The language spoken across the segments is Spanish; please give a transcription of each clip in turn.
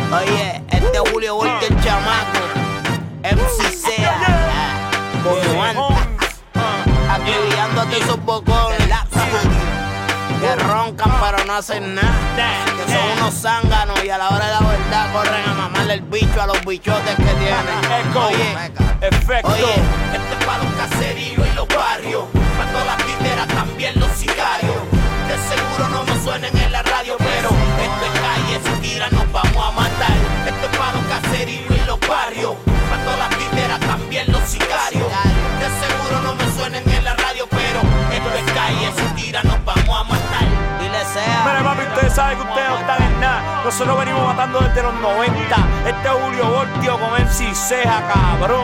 Oye, este es Julio Voltio, el chamaco. MC Sea, como antes. Acribillándote esos bocones que roncan pero no hacen nada. Que son unos zánganos y a la hora de la verdad corren a mamarle el bicho a los bichotes que tienen. Oye, efecto. Oye, este es para los caseríos y los barrios, para todas las titeras, también los sicarios. De seguro no nos suenen en la radio, pero esto es calle, si tiran nos vamos a matar. Esto es para los caseríos y los barrios, para todas las titeras, también los sicarios. De seguro no me suenen en la radio, pero esto es calle, si tiran nos vamos a matar. Dile Sea. Mira, papi, ustedes saben que ustedes no están en nada. Nosotros venimos matando desde los 90. Este es Julio Voltio con MC Ceja, cabrón.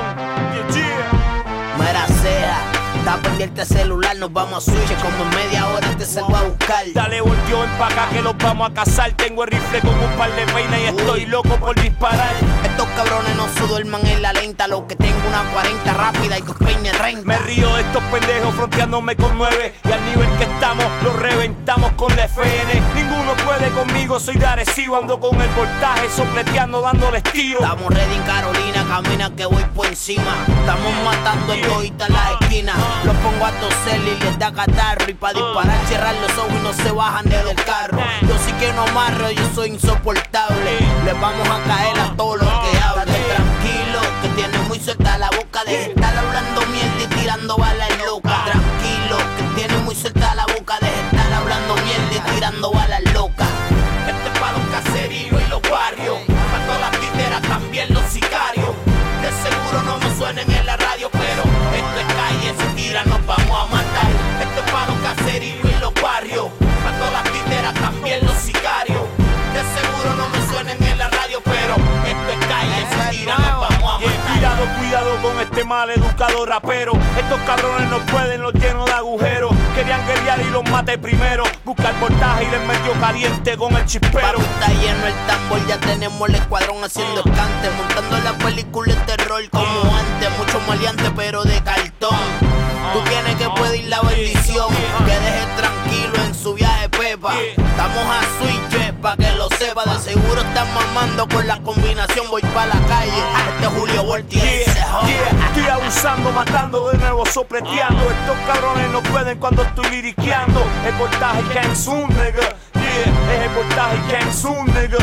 Mira Sea, está pendiente el celular, nos vamos a switch. Como en media hora te salgo a buscar. Dale, Voltio, ven pa' acá que los vamos a cazar. Tengo el rifle con un par de peinas y estoy loco por disparar. Estos cabrones no se duerman en la lenta. Lo que tengo una 40 rápida y tus peines 30. Me río de estos pendejos fronteándome con 9. Y al nivel que estamos, los reventamos con la FN. Ninguno puede conmigo, soy de Arecibo. Ando con el voltaje, sopleteando, dándoles tiro. Estamos ready en Carolina, camina que voy por encima. Estamos matando en todita las esquinas. Los pongo a toser y les da catarro. Y pa' disparar, cierrar los ojos y no se bajan ni del carro. Yo sí que no amarro, yo soy insoportable. Les vamos a caer a todos los que hablen. Tranquilo, que tiene muy suelta la boca de estar hablando mierda y tirando balas locas. Tranquilo, que tiene muy suelta la boca de estar hablando mierda y tirando balas locas. Este es para los caseríos y los barrios, para todas las titeras, también los sicarios. De seguro no nos suenen en la radio, pero esto es calle, si tiran nos vamos a matar. Esto es para los caseríos y los barrios, para todas las titeras, también los sicarios. De seguro no nos suenen en la radio, pero esto es calle, si tiran nos vamos a matar. Cuidado, cuidado con este mal educado rapero. Estos cabrones no pueden, los llenos de agujeros. Querían guerrear y los maté primero. Buscar voltaje y les metió caliente con el chispero. Papi, está lleno el tambor, ya tenemos el escuadrón haciendo escante. Montando la película de terror como antes. Mucho maleante pero de cartón. Tú tienes que pedir la bendición, que dejes tranquilo en su viaje Pepa. Estamos a switch, pa' que lo sepa. De seguro están mamando con la combinación. Voy pa' la calle, este es Julio Voltio. Estoy abusando, matando de nuevo, sopleteando. Estos cabrones no pueden cuando estoy liriqueando. El voltaje came soon, nigga. Es el voltaje came soon, nigga.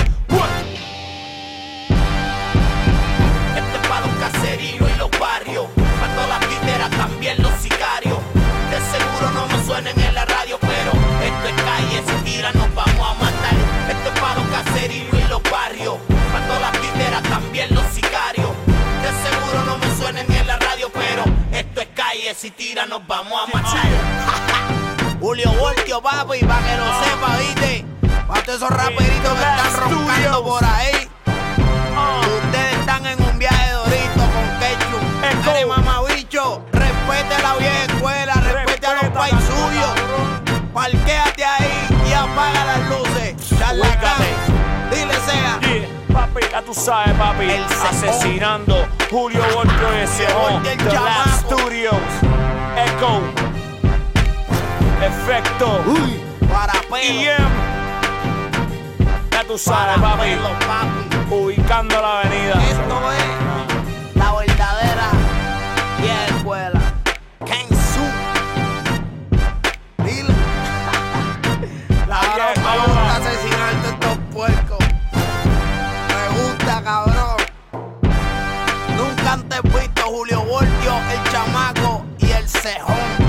Este es para los caseríos y los barrios, para todas las titeras, también los sicarios. De seguro no nos suenen en la radio, pero esto es calle, si tiran nos vamos a matar. Esto es para los caseríos y los barrios, para todas las titeras, también los sicarios. De seguro no me suenen en la radio, pero esto es calle, si tiran nos vamos a matar. Julio Voltio, papi, pa' que lo sepa, viste. Pa' todos esos raperitos que están roncando por ahí. Ustedes están en un viaje dorito con ketchup. Dale, mamabicho, respete la vieja escuela, respete a los pais suyos. Parquéate ahí y apaga las luces. Charlatán, dile Sea. Papi, ya tú sabes, papi. El asesinando Julio Voltio de Cejón. Voltio el The Lab chamaco. Studios. Echo. Efecto. Para pelo. EM. Ya tú sabes, Para papi. pelo, papi. Ubicando la avenida. Esto es la verdadera vieja escuela. Kensu. Dile. vieja Cabrón, me escuela. gusta asesinar a estos puercos. Me gusta, cabrón. Nunca antes visto Julio Voltio, el chamaco y el cejón.